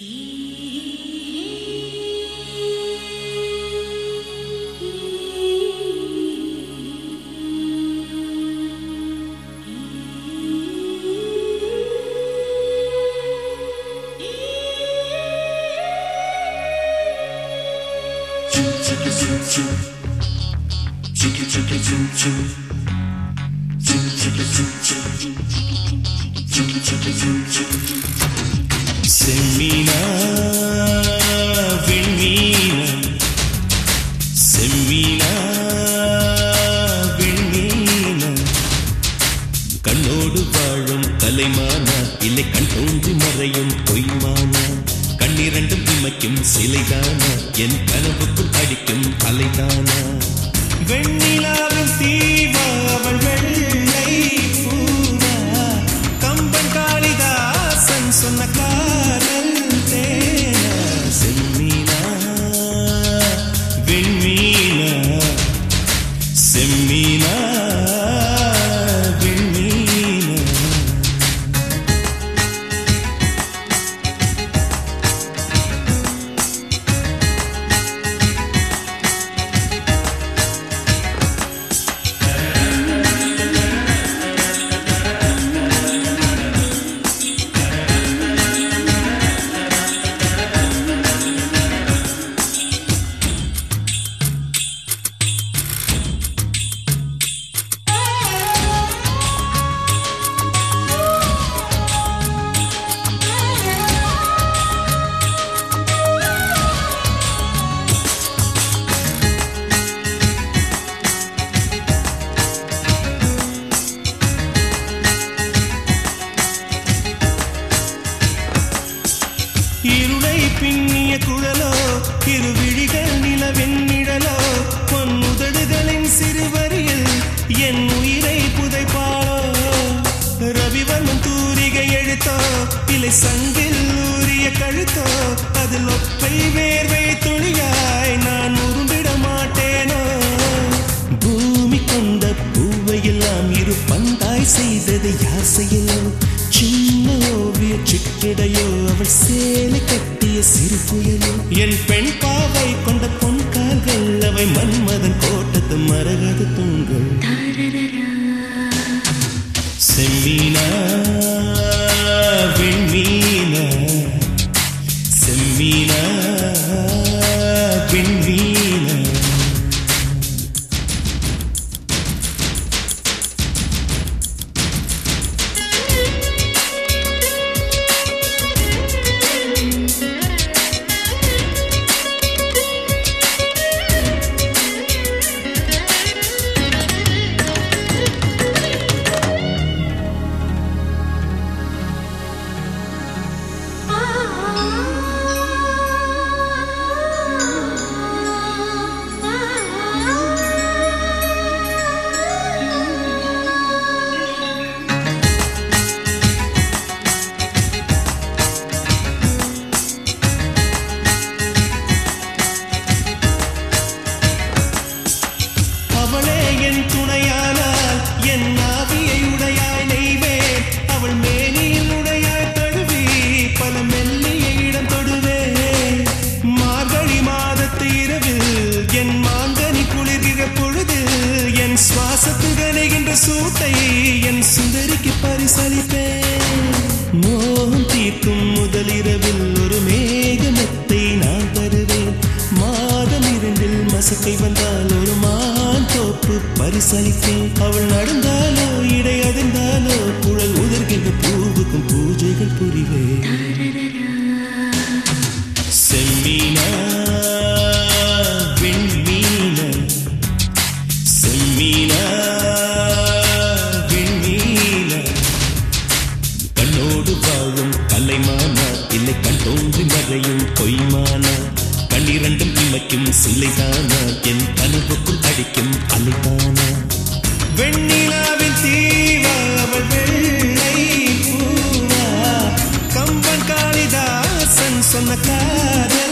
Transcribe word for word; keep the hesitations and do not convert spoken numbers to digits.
செம்மீனா விண்மீனா செம்மீனா விண்மீனா கண்ணோடு வாழும் கலைமானா இல்லை கண் தோன்றி மறையும் பொய்மானா கண்ணிரண்டும் இமைக்கும் சிலைதானா என் கனவுக்குள் அடிக்கும் அலைதானா வெண்ணிலாவின் தீவா அவள் வெள்ளை பூவா கம்பன் காளிதாசன் சொன்ன காதல் தேனா செம்மீனா விண்மீனா செம்மீனா இருளை பின்னிய குழலோ இருவிழிகள் நிலவின் நிழலோ பொன்னுதடுகளின் சிறுவரியில் என் உயிரை புதைப்பாளோ ரவிவர்மன் தூரிகை எழுத்தோ இலை சங்கில் ஊறிய கழுத்தோ அதில் ஒற்றை வேர்வை துளியாய் நான் உரும்பிட மாட்டேனோ பூமி கொண்ட பூவையெல்லாம் இரு பந்தாய் செய்தது யாசையிலோ சின்ன ஓவிய சிட்டிடையோ அவள் சேலை கட்டிய சிறு புயலோ என் பெண் பாவை கொண்ட பொன் கால்கள் அவை மன்மதன் கோட்டத்து மரகத தூண்கள் செம்மீனா விண்மீனா செம்மீனா விண்மீனா துணையானால் என் ஆவியை உடையாய் நெய்வேன் அவள் மேனியில் உடையாய் தழுவி பல மெல்லிய இடம் தொடுவேன் மார்கழி மாதத்து இரவில் என் மாங்கனி குளிர்கிற பொழுது என் சுவாசத்து கனைகின்ற சூட்டை என் சுந்தரிக்கு பரிசளிப்பேன் மோகம் தீர்க்கும் முதலிரவில் ஒரு மேகமெத்தை நான் தருவேன் மாதம் இரண்டில் மசக்கை வந்தால் ஒரு மான் தோப்பு பரிசளிப்பேன் அவள் நடந்தாலோ இடை அதிர்ந்தாலோ குழல் உதிர்கின்ற பூவுக்கும் பூஜைகள் புரிவேன் செம்மீனா விண்மீனா செம்மீனா விண்மீனா கண்ணோடு வாழும் கலைமானா இல்லை கண் தோன்றி மறையும் பொய்மானா கண்ணிரண்டும் இமைக்கும் சிலைதானா என் கனவுக்குள் அடிக்கும் அலைதானா வெண்ணிலாவின் தீவா அவள் வெள்ளை பூவா கம்பன் காளிதாசன் சொன்ன காதல்